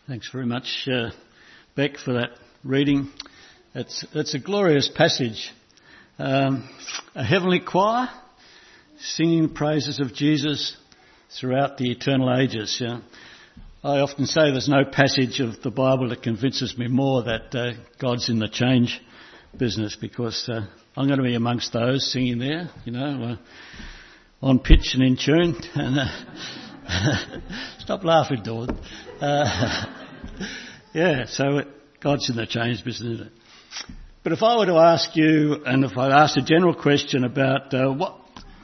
Thanks very much, Beck, for that reading. It's a glorious passage. A heavenly choir singing praises of Jesus throughout the eternal ages. I often say there's no passage of the Bible that convinces me more that God's in the change business, because I'm going to be amongst those singing there, on pitch and in tune. And stop laughing, Dawn. So God's in the change business, isn't it? But if I were to ask you, and if I asked a general question about what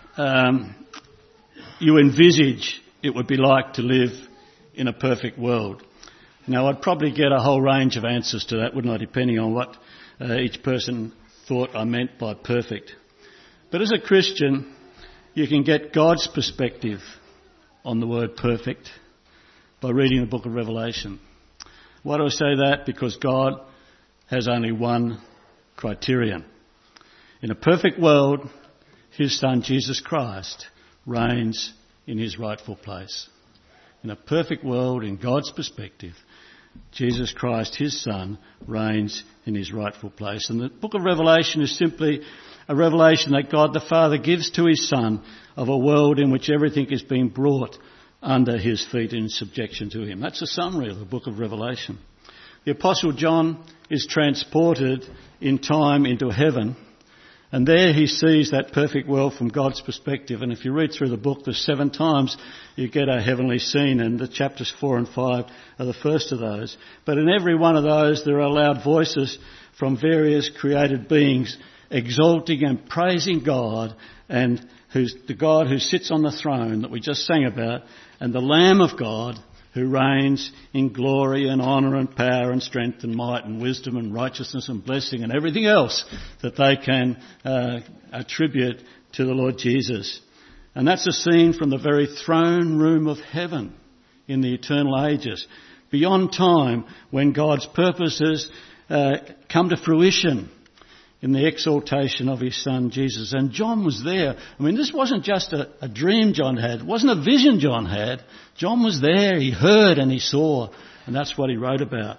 you envisage it would be like to live in a perfect world, now I'd probably get a whole range of answers to that, wouldn't I, depending on what each person thought I meant by perfect. But as a Christian, you can get God's perspective on the word perfect by reading the book of Revelation. Why do I say that? Because God has only one criterion. In a perfect world, his Son, Jesus Christ, reigns in his rightful place. In a perfect world, in God's perspective, Jesus Christ, his Son, reigns in his rightful place. And the book of Revelation is simply a revelation that God the Father gives to his Son of a world in which everything is being brought under his feet in subjection to him. That's a summary of the book of Revelation. The Apostle John is transported in time into heaven, and there he sees that perfect world from God's perspective. And if you read through the book, there's 7 times you get a heavenly scene, and the chapters 4 and 5 are the first of those. But in every one of those, there are loud voices from various created beings exalting and praising God, and who's the God who sits on the throne that we just sang about, and the Lamb of God who reigns in glory and honour and power and strength and might and wisdom and righteousness and blessing and everything else that they can attribute to the Lord Jesus. And that's a scene from the very throne room of heaven in the eternal ages, beyond time, when God's purposes come to fruition in the exaltation of his Son, Jesus. And John was there. I mean, this wasn't just a dream John had. It wasn't a vision John had. John was there. He heard and he saw. And that's what he wrote about.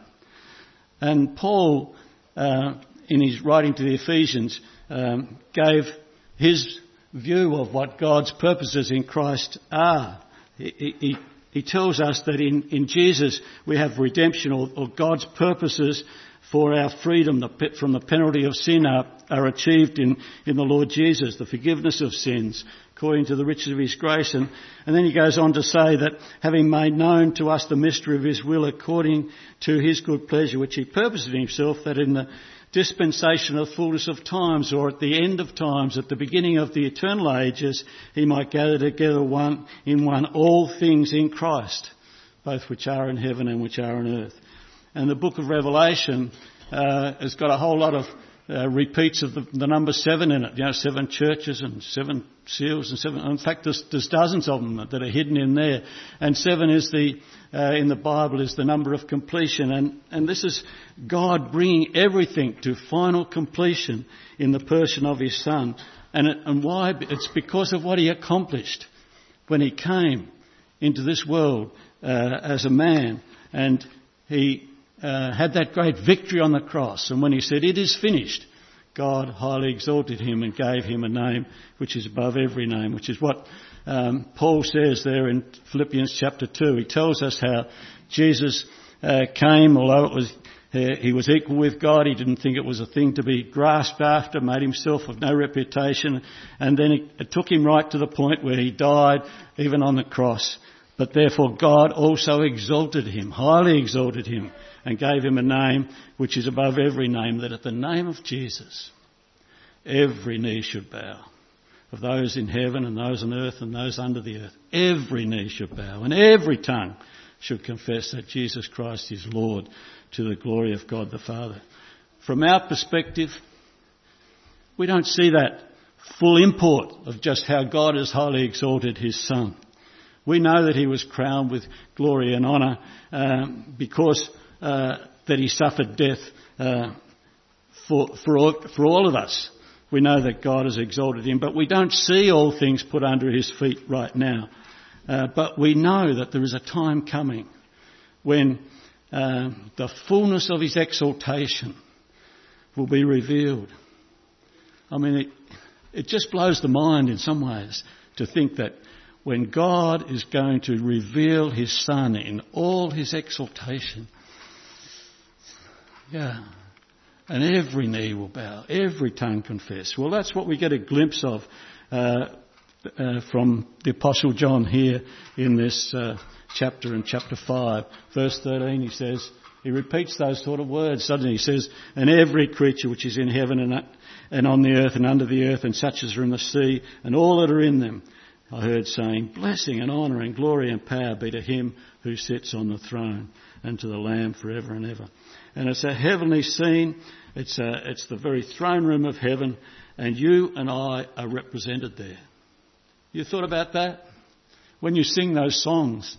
And Paul, in his writing to the Ephesians, gave his view of what God's purposes in Christ are. He tells us that in Jesus we have redemption, or God's purposes for our freedom from the penalty of sin are achieved in the Lord Jesus, the forgiveness of sins, according to the riches of his grace. And then he goes on to say that, having made known to us the mystery of his will according to his good pleasure, which he purposed in himself, that in the dispensation of fullness of times, or at the end of times, at the beginning of the eternal ages, he might gather together one in one all things in Christ, both which are in heaven and which are on earth. And the book of Revelation has got a whole lot of repeats of the number 7 in it. 7 churches and 7 seals and 7. In fact, there's dozens of them that are hidden in there. And 7 is in the Bible is the number of completion. And this is God bringing everything to final completion in the person of his Son. And why? It's because of what he accomplished when he came into this world as a man, and he had that great victory on the cross. And when he said, "It is finished," God highly exalted him and gave him a name which is above every name, which is what Paul says there in Philippians chapter 2. He tells us how Jesus came, although he was equal with God. He didn't think it was a thing to be grasped after, made himself of no reputation. And then it took him right to the point where he died, even on the cross. But therefore God also exalted him, highly exalted him, and gave him a name which is above every name, that at the name of Jesus every knee should bow, of those in heaven and those on earth and those under the earth. Every knee should bow, and every tongue should confess that Jesus Christ is Lord, to the glory of God the Father. From our perspective, we don't see that full import of just how God has highly exalted his Son. We know that he was crowned with glory and honour because that he suffered death for all of us. We know that God has exalted him, but we don't see all things put under his feet right now. But we know that there is a time coming when the fullness of his exaltation will be revealed. I mean, it just blows the mind in some ways to think that when God is going to reveal his Son in all his exaltation, and every knee will bow, every tongue confess. Well, that's what we get a glimpse of from the Apostle John here in this chapter, in chapter 5. Verse 13, he repeats those sort of words. Suddenly he says, and every creature which is in heaven and on the earth and under the earth and such as are in the sea and all that are in them, I heard saying, blessing and honour and glory and power be to him who sits on the throne and to the Lamb forever and ever. And it's a heavenly scene. It's the very throne room of heaven, and you and I are represented there. You thought about that? When you sing those songs,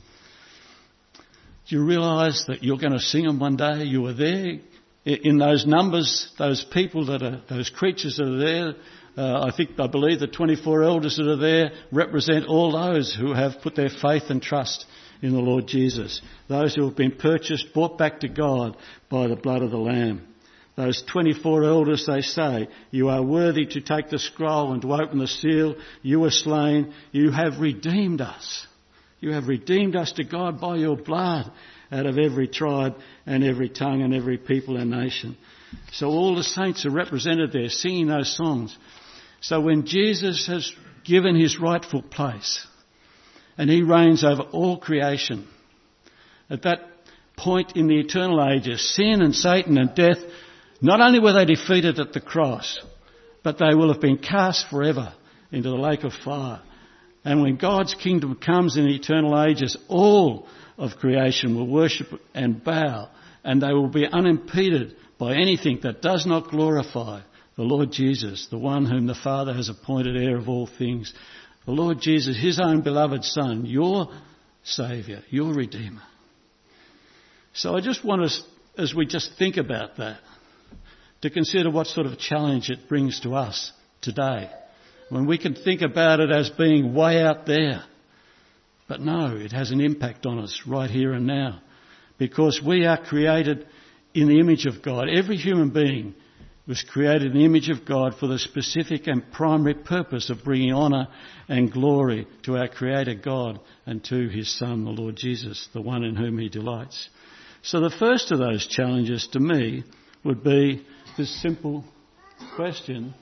do you realise that you're going to sing them one day? You were there in those numbers, those people those creatures that are there. I believe the 24 elders that are there represent all those who have put their faith and trust in the Lord Jesus. Those who have been purchased, brought back to God by the blood of the Lamb. Those 24 elders, they say, you are worthy to take the scroll and to open the seal. You were slain. You have redeemed us. You have redeemed us to God by your blood out of every tribe and every tongue and every people and nation. So all the saints are represented there singing those songs. So when Jesus has given his rightful place and he reigns over all creation, at that point in the eternal ages, sin and Satan and death, not only were they defeated at the cross, but they will have been cast forever into the lake of fire. And when God's kingdom comes in the eternal ages, all of creation will worship and bow, and they will be unimpeded by anything that does not glorify the Lord Jesus, the one whom the Father has appointed heir of all things. The Lord Jesus, his own beloved Son, your Saviour, your Redeemer. So I just want us, as we just think about that, to consider what sort of challenge it brings to us today, when we can think about it as being way out there. But no, it has an impact on us right here and now, because we are created in the image of God. Every human being was created in the image of God for the specific and primary purpose of bringing honour and glory to our Creator God and to his Son, the Lord Jesus, the one in whom he delights. So the first of those challenges to me would be this simple question: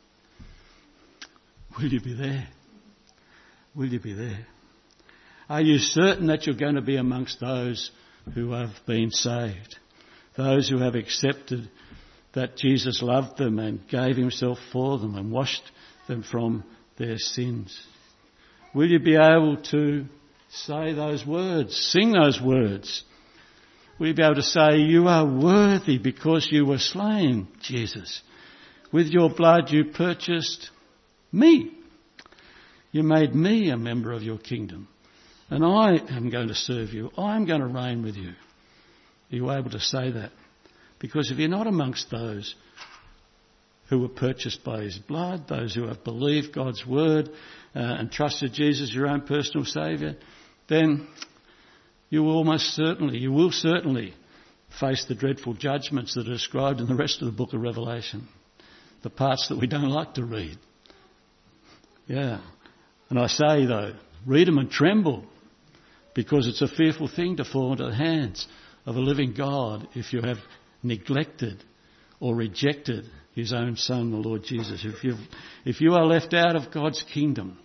will you be there? Will you be there? Are you certain that you're going to be amongst those who have been saved? Those who have accepted that Jesus loved them and gave himself for them and washed them from their sins. Will you be able to say those words, sing those words? Will you be able to say, you are worthy because you were slain, Jesus. With your blood you purchased me. You made me a member of your kingdom. And I am going to serve you. I'm going to reign with you. Are you able to say that? Because if you're not amongst those who were purchased by his blood, those who have believed God's word and trusted Jesus your own personal Saviour, then you will certainly face the dreadful judgments that are described in the rest of the book of Revelation, the parts that we don't like to read. Yeah. And I say, though, read them and tremble, because it's a fearful thing to fall into the hands of a living God if you have neglected or rejected his own Son, the Lord Jesus. If you are left out of God's kingdom,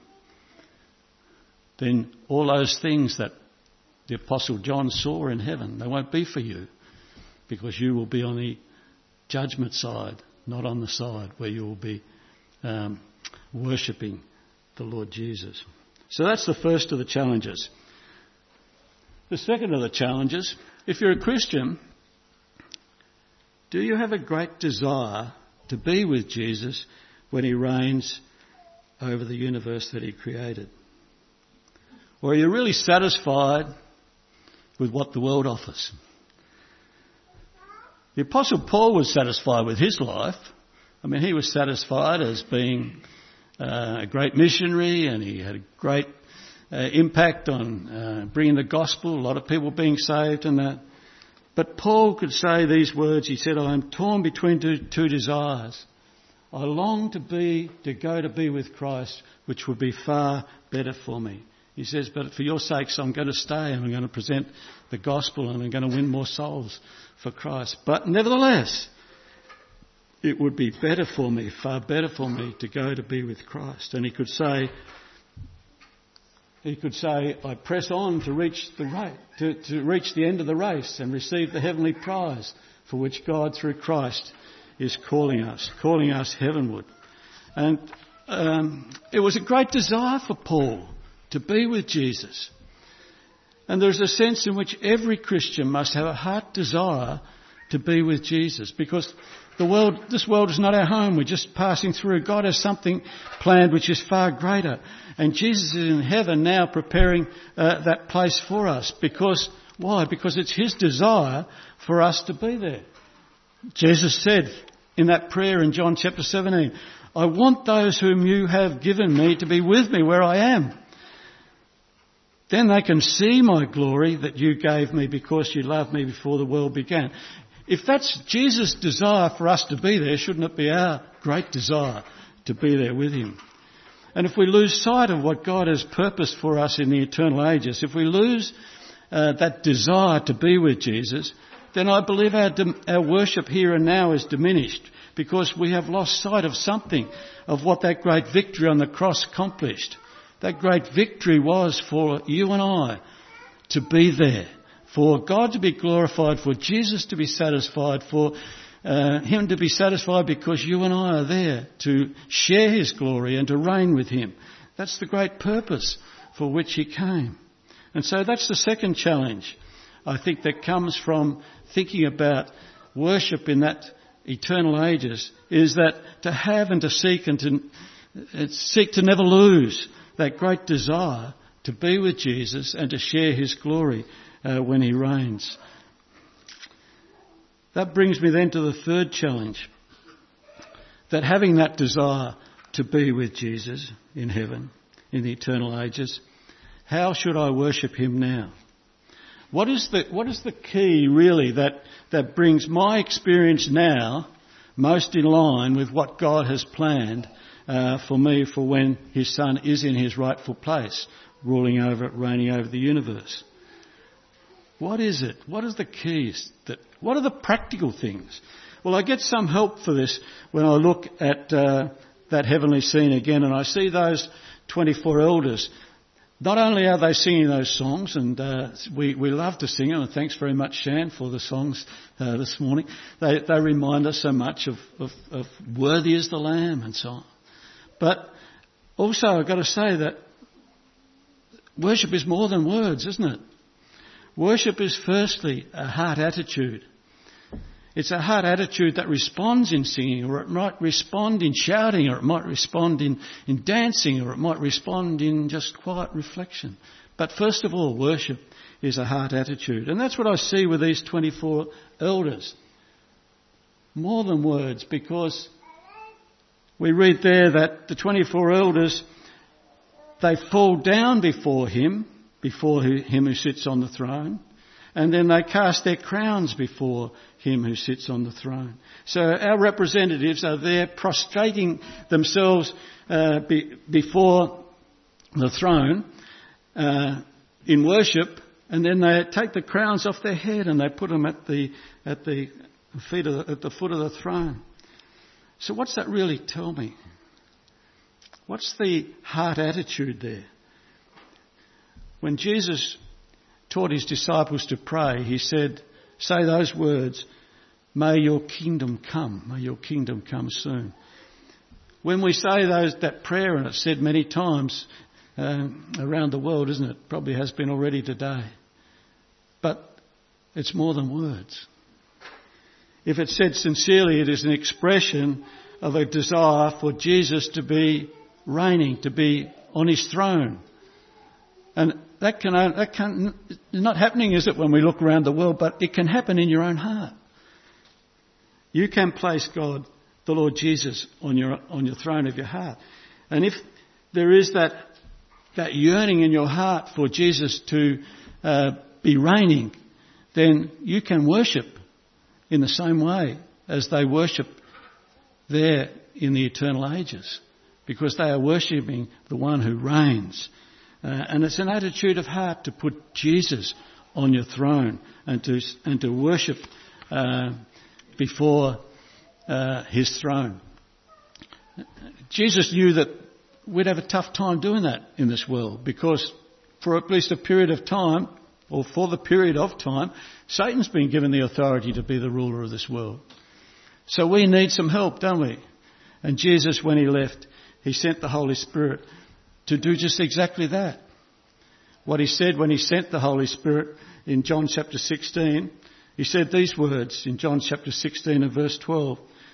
then all those things that the Apostle John saw in heaven, they won't be for you, because you will be on the judgment side, not on the side where you will be worshipping the Lord Jesus. So that's the first of the challenges. The second of the challenges, if you're a Christian, do you have a great desire to be with Jesus when he reigns over the universe that he created? Or are you really satisfied with what the world offers? The Apostle Paul was satisfied with his life. I mean, he was satisfied as being a great missionary, and he had a great impact on bringing the gospel, a lot of people being saved and that. But Paul could say these words. He said, I am torn between two desires. I long to go to be with Christ, which would be far better for me. He says, but for your sakes, I'm going to stay and I'm going to present the gospel and I'm going to win more souls for Christ. But nevertheless, it would be better for me, far better for me to go to be with Christ. And he could say, I press on to reach to reach the end of the race and receive the heavenly prize for which God through Christ is calling us heavenward. And it was a great desire for Paul to be with Jesus. And there's a sense in which every Christian must have a heart desire to be with Jesus, because this world is not our home. We're just passing through. God has something planned which is far greater. And Jesus is in heaven now preparing that place for us. Why? Because it's his desire for us to be there. Jesus said in that prayer in John chapter 17, I want those whom you have given me to be with me where I am. Then they can see my glory that you gave me because you loved me before the world began. If that's Jesus' desire for us to be there, shouldn't it be our great desire to be there with him? And if we lose sight of what God has purposed for us in the eternal ages, if we lose that desire to be with Jesus, then I believe our worship here and now is diminished, because we have lost sight of something of what that great victory on the cross accomplished. That great victory was for you and I to be there, for God to be glorified, for Jesus to be satisfied, for him to be satisfied because you and I are there to share his glory and to reign with him. That's the great purpose for which he came. And so that's the second challenge, I think, that comes from thinking about worship in that eternal ages, is that to have and to seek and to seek to never lose that great desire to be with Jesus and to share his glory when he reigns. That brings me then to the third challenge, that having that desire to be with Jesus in heaven, in the eternal ages, how should I worship him now? What is the key really that brings my experience now most in line with what God has planned for me for when his Son is in his rightful place, reigning over the universe? What is it? What is the keys? What are the practical things? Well, I get some help for this when I look at that heavenly scene again, and I see those 24 elders. Not only are they singing those songs, and we love to sing them, and thanks very much, Shan, for the songs this morning. They remind us so much of worthy is the Lamb and so on. But also I've got to say that worship is more than words, isn't it? Worship is firstly a heart attitude. It's a heart attitude that responds in singing, or it might respond in shouting, or it might respond in dancing, or it might respond in just quiet reflection. But first of all, worship is a heart attitude. And that's what I see with these 24 elders. More than words, because we read there that the 24 elders, they fall down before him who sits on the throne, and then they cast their crowns before him who sits on the throne. So our representatives are there prostrating themselves before the throne in worship, and then they take the crowns off their head and they put them at the foot of the throne. So what's that really tell me? What's the heart attitude there? When Jesus taught his disciples to pray, he said, say those words, may your kingdom come, may your kingdom come soon. When we say that prayer, and it's said many times around the world, isn't it? Probably has been already today. But it's more than words. If it's said sincerely, it is an expression of a desire for Jesus to be reigning, to be on his throne. And that can not happening, is it, when we look around the world, but it can happen in your own heart. You can place God, the Lord Jesus, on your throne of your heart. And if there is that yearning in your heart for Jesus to be reigning, then you can worship in the same way as they worship there in the eternal ages, because they are worshipping the one who reigns. And it's an attitude of heart to put Jesus on your throne and to worship before his throne. Jesus knew that we'd have a tough time doing that in this world, because for at least a period of time, or for the period of time, Satan's been given the authority to be the ruler of this world. So we need some help, don't we? And Jesus, when he left, he sent the Holy Spirit to do just exactly that. What he said when he sent the Holy Spirit in John chapter 16, he said these words in John chapter 16 and verse 12.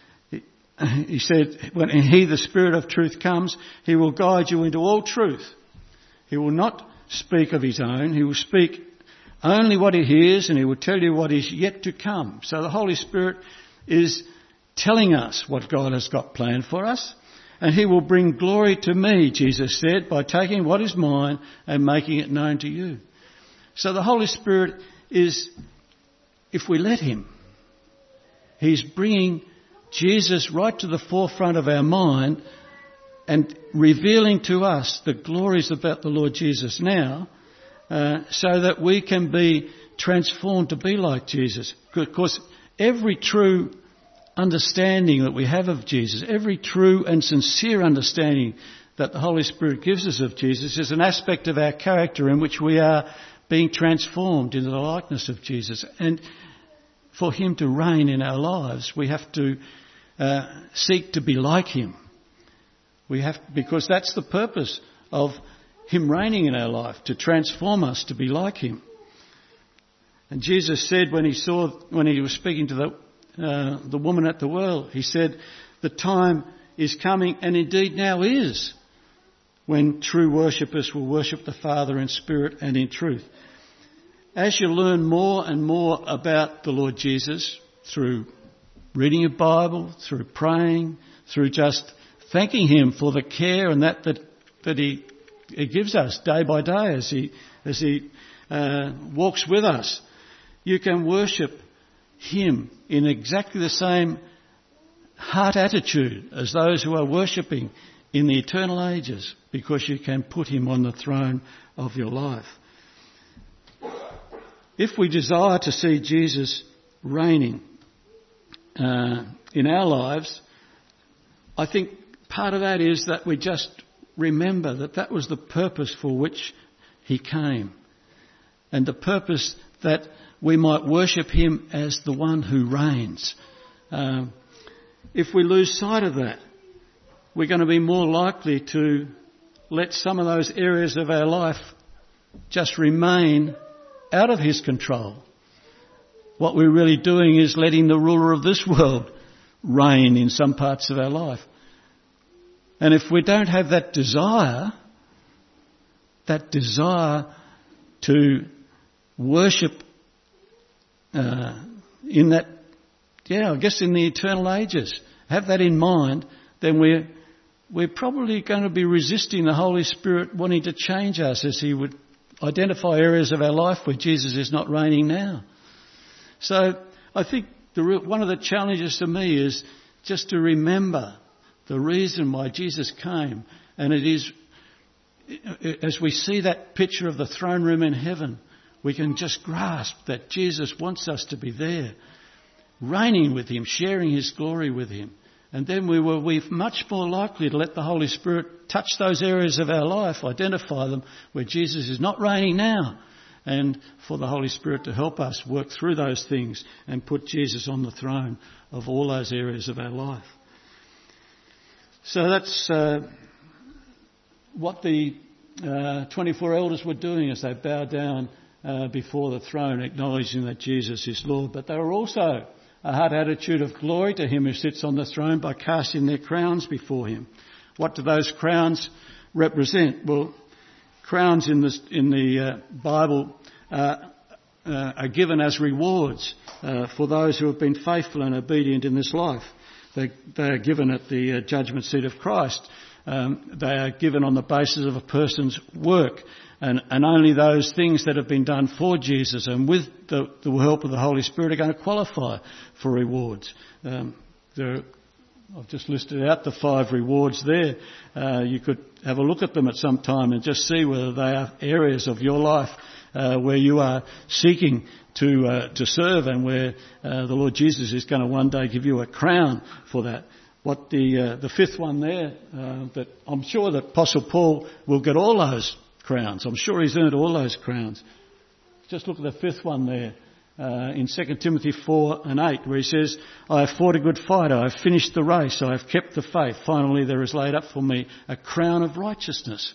He said, when he, the Spirit of truth, comes, he will guide you into all truth. He will not speak of his own. He will speak only what he hears, and he will tell you what is yet to come. So the Holy Spirit is telling us what God has got planned for us. And he will bring glory to me, Jesus said, by taking what is mine and making it known to you. So the Holy Spirit is, if we let him, he's bringing Jesus right to the forefront of our mind and revealing to us the glories about the Lord Jesus now, so that we can be transformed to be like Jesus. Because every true understanding that we have of Jesus, every true and sincere understanding that the Holy Spirit gives us of Jesus, is an aspect of our character in which we are being transformed into the likeness of Jesus. And for him to reign in our lives, we have to seek to be like him. Because that's the purpose of him reigning in our life, to transform us to be like him. And Jesus said when he was speaking to the woman at the well, he said, the time is coming, and indeed now is, when true worshippers will worship the Father in spirit and in truth. As you learn more and more about the Lord Jesus through reading your Bible, through praying, through just thanking him for the care and that he gives us day by day as he walks with us, you can worship him in exactly the same heart attitude as those who are worshipping in the eternal ages, because you can put him on the throne of your life. If we desire to see Jesus reigning in our lives, I think part of that is that we just remember that was the purpose for which he came, and the purpose that we might worship him as the one who reigns. If we lose sight of that, we're going to be more likely to let some of those areas of our life just remain out of his control. What we're really doing is letting the ruler of this world reign in some parts of our life. And if we don't have that desire to worship in that, I guess in the eternal ages, have that in mind, then we're probably going to be resisting the Holy Spirit wanting to change us as he would identify areas of our life where Jesus is not reigning now. So I think one of the challenges to me is just to remember the reason why Jesus came. And it is, as we see that picture of the throne room in heaven, we can just grasp that Jesus wants us to be there, reigning with him, sharing his glory with him. And then we're much more likely to let the Holy Spirit touch those areas of our life, identify them where Jesus is not reigning now, and for the Holy Spirit to help us work through those things and put Jesus on the throne of all those areas of our life. So that's what the 24 elders were doing as they bowed down before the throne, acknowledging that Jesus is Lord. But they were also a heart attitude of glory to him who sits on the throne by casting their crowns before him. What do those crowns represent? Well, crowns in the Bible are given as rewards for those who have been faithful and obedient in this life. They are given at the judgment seat of Christ. They are given on the basis of a person's work, and only those things that have been done for Jesus and with the help of the Holy Spirit are going to qualify for rewards. I've just listed out the 5 rewards there. You could have a look at them at some time and just see whether they are areas of your life where you are seeking to serve, and where the Lord Jesus is going to one day give you a crown for that. What the 5th one there, that I'm sure that Apostle Paul will get all those crowns. I'm sure he's earned all those crowns. Just look at the 5th one there. In 2 Timothy 4:8, where he says, I have fought a good fight, I have finished the race, I have kept the faith. Finally, there is laid up for me a crown of righteousness,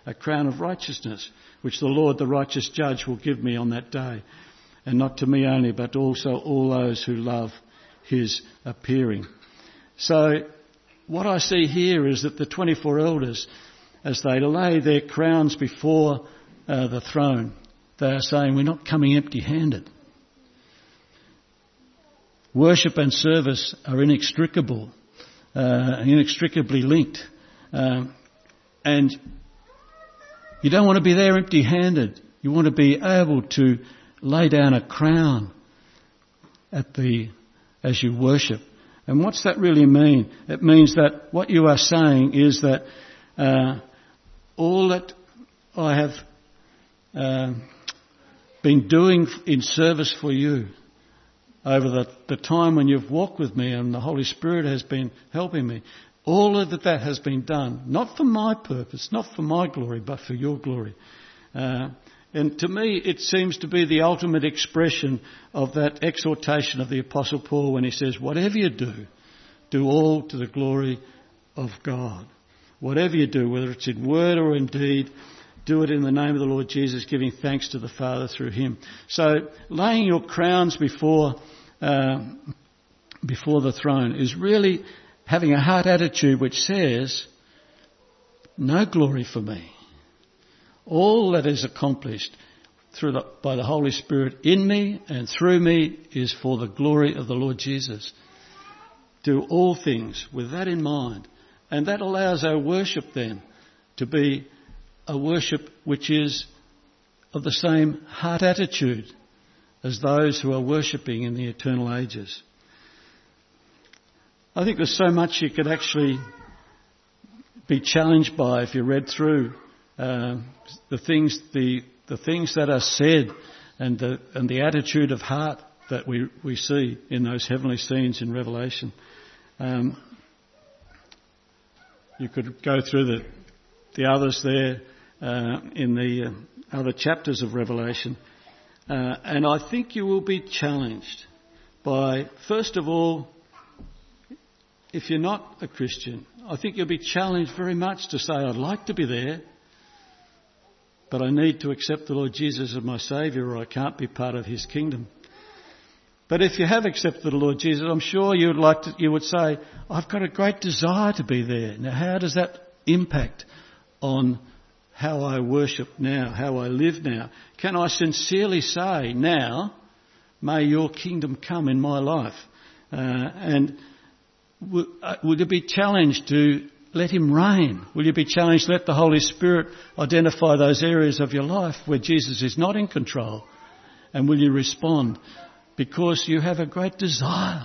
which the Lord, the righteous judge, will give me on that day. And not to me only, but also all those who love his appearing. So what I see here is that the 24 elders, as they lay their crowns before the throne, they are saying, we're not coming empty-handed. Worship and service are inextricably linked. And you don't want to be there empty-handed. You want to be able to lay down a crown as you worship. And what's that really mean? It means that what you are saying is that all that I have been doing in service for you over the time when you've walked with me and the Holy Spirit has been helping me, all of that has been done, not for my purpose, not for my glory, but for your glory. And to me, it seems to be the ultimate expression of that exhortation of the Apostle Paul when he says, whatever you do all to the glory of God. Whatever you do, whether it's in word or in deed, do it in the name of the Lord Jesus, giving thanks to the Father through him. So laying your crowns before the throne is really having a heart attitude which says, no glory for me. All that is accomplished by the Holy Spirit in me and through me is for the glory of the Lord Jesus. Do all things with that in mind. And that allows our worship then to be a worship which is of the same heart attitude as those who are worshipping in the eternal ages. I think there's so much you could actually be challenged by if you read through the things that are said and the attitude of heart that we see in those heavenly scenes in Revelation. You could go through the others there in the other chapters of Revelation, and I think you will be challenged by, first of all, if you're not a Christian, I think you'll be challenged very much to say, I'd like to be there, but I need to accept the Lord Jesus as my Saviour or I can't be part of his kingdom. But if you have accepted the Lord Jesus, I'm sure you would say, I've got a great desire to be there. Now, how does that impact on how I worship now, how I live now? Can I sincerely say now, may your kingdom come in my life? And will you be challenged to let him reign? Will you be challenged to let the Holy Spirit identify those areas of your life where Jesus is not in control? And will you respond? Because you have a great desire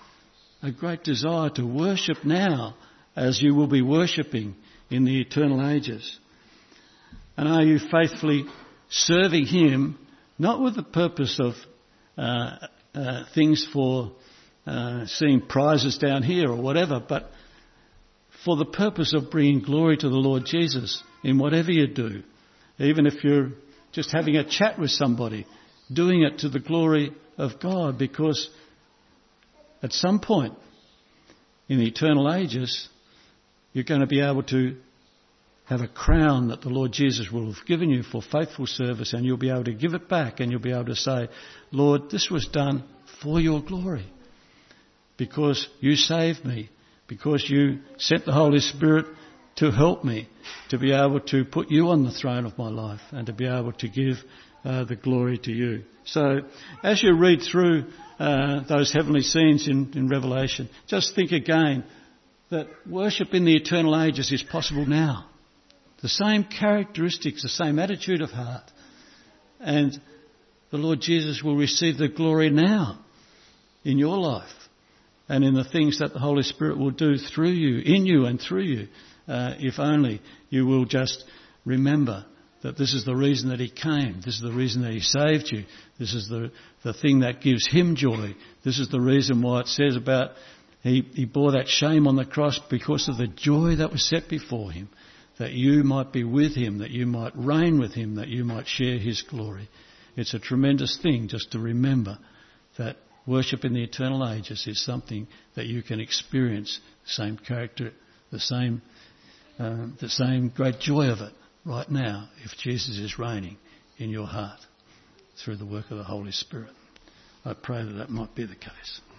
to worship now as you will be worshipping in the eternal ages. And are you faithfully serving him, not with the purpose of things for seeing prizes down here or whatever, but for the purpose of bringing glory to the Lord Jesus in whatever you do. Even if you're just having a chat with somebody, doing it to the glory of God, because at some point in the eternal ages, you're going to be able to have a crown that the Lord Jesus will have given you for faithful service, and you'll be able to give it back and you'll be able to say, Lord, this was done for your glory, because you saved me, because you sent the Holy Spirit to help me to be able to put you on the throne of my life and to be able to give the glory to you. So as you read through those heavenly scenes in Revelation, just think again that worship in the eternal ages is possible now. The same characteristics, the same attitude of heart. And the Lord Jesus will receive the glory now in your life and in the things that the Holy Spirit will do through you, in you and through you, if only you will just remember that this is the reason that he came. This is the reason that he saved you. This is the thing that gives him joy. This is the reason why it says about he bore that shame on the cross because of the joy that was set before him, that you might be with him, that you might reign with him, that you might share his glory. It's a tremendous thing just to remember that worship in the eternal ages is something that you can experience the same character, the same great joy of it right now if Jesus is reigning in your heart through the work of the Holy Spirit. I pray that might be the case.